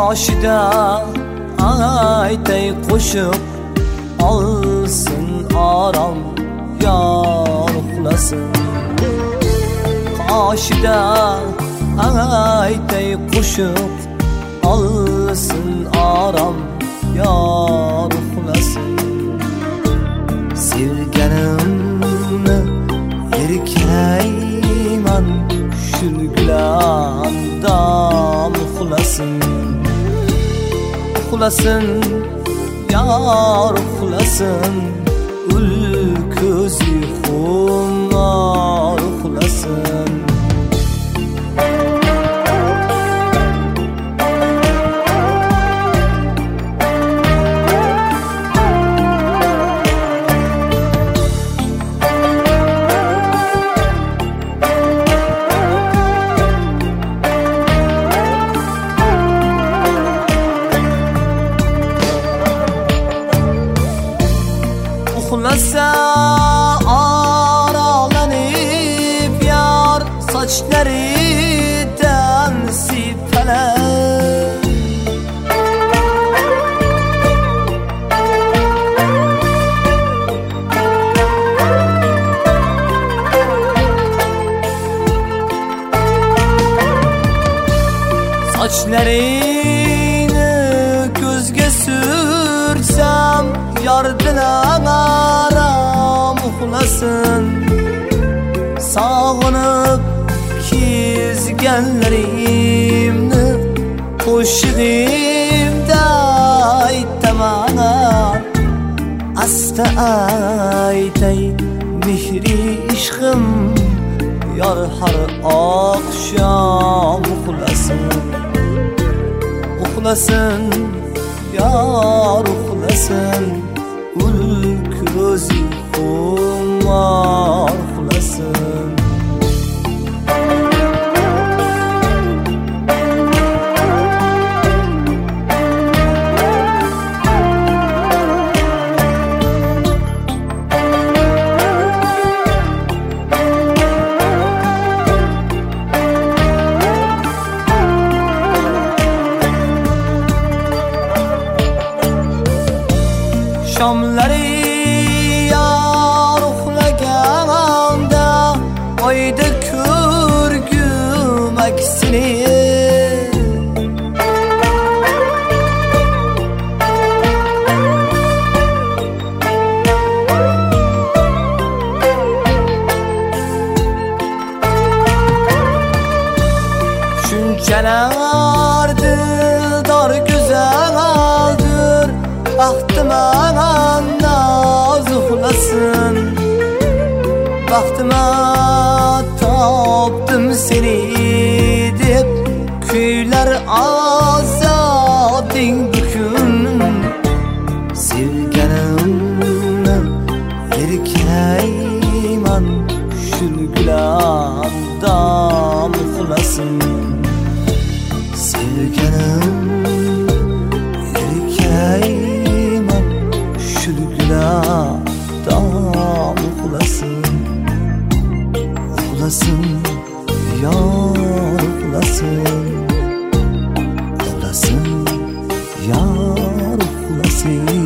qoshida aytay qo'shiq olsin orom yor uxlasin. Qoshida aytay qo'shiq olsin orom yor uxlasin. Sevganimni erkayman shulglandam uxlasin. Uxlasin yor uxlasin, ul ko'zi xumor uxlasin. Uxlasa aralanib yar sochlaridan sipalab. Sochlarini ko'zga sursam yordilar aram uxlasin. Sog'inib kezganlarimni qo'shig'imda aytaman. Asta aytay mehri ishqim yor har oqshom uxlasin. Uxlasin yor uxlasin, ul ko'zi xumor uxlasin. Shomlari yor uxlaganda oyda ko'rgum aksini. Shunchalar dildor go'zaldir, baxtima naz uxlasin. Baxtima topdim seni deb kuylar azoding bukun. Sevganimni erkayman shulglandam uxlasin. Sevganimni erkayman shulglandam uxlasin. Uxlasin yor uxlasin. Uxlasin yor uxlasin.